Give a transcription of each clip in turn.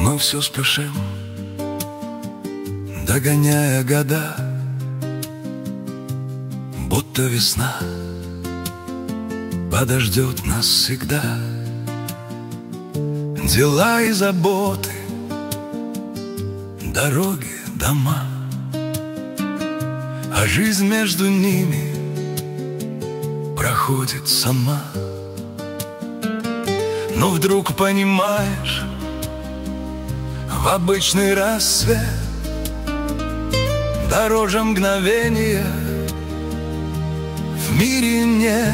Мы все спешим, догоняя года, будто весна подождет нас всегда. Дела и заботы, дороги, дома, а жизнь между ними проходит сама. Но вдруг понимаешь, в обычный рассвет дороже мгновения в мире нет.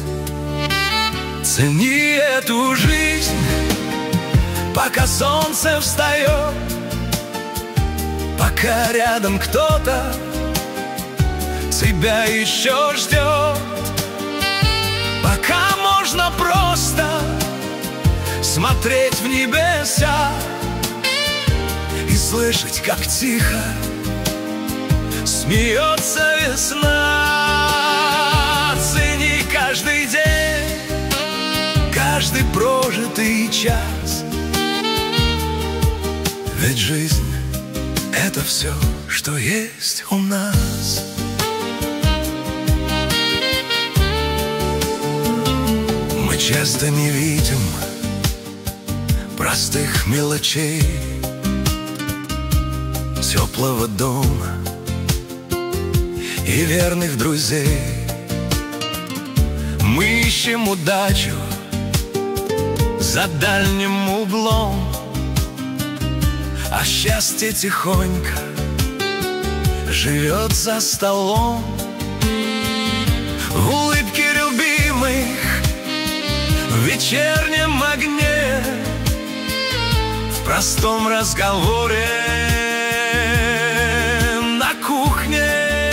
Цени эту жизнь, пока солнце встает, пока рядом кто-то тебя еще ждет, пока можно просто смотреть в небеса и слышать, как тихо смеется весна. Цени каждый день, каждый прожитый час, ведь жизнь — это все, что есть у нас. Мы часто не видим простых мелочей, теплого дома и верных друзей. Мы ищем удачу за дальним углом, а счастье тихонько живет за столом. В улыбке любимых, в вечернем огне, в простом разговоре на кухне.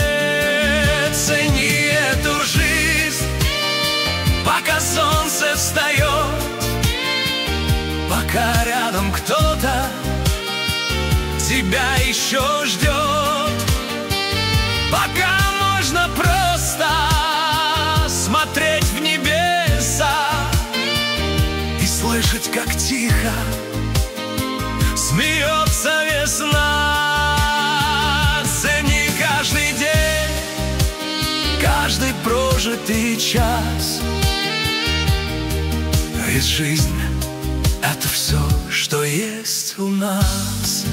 Цени эту жизнь, пока солнце встает, пока рядом кто-то тебя еще ждет, пока можно просто смотреть в небеса и слышать, как тихо смеется весна. Цени каждый день, каждый прожитый час, ведь жизнь — это все, что есть у нас.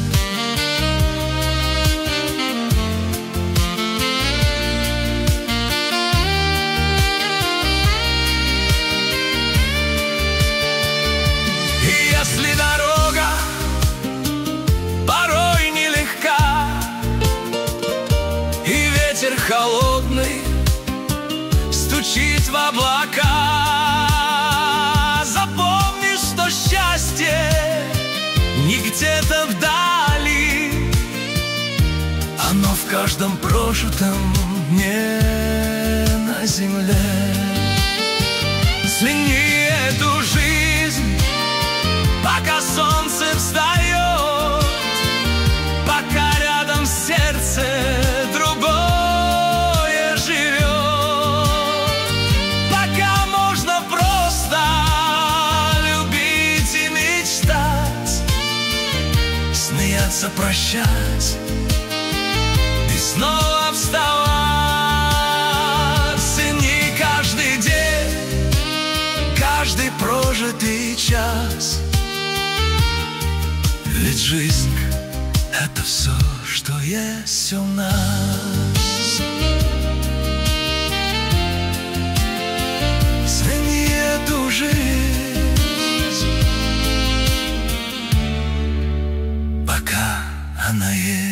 И если дорога порой нелегка, и ветер холодный стучит в облака, запомни, что счастье не где-то вдали, оно в каждом прожитом дне на земле. Цени эту жизнь, пока солнце встает, пока рядом сердце другое живет, пока можно просто любить и мечтать, смеяться, прощать и снова вставать. Цени каждый день, каждый прожитый час, ведь жизнь — это все, что есть у нас. Цени эту жизнь, пока она есть.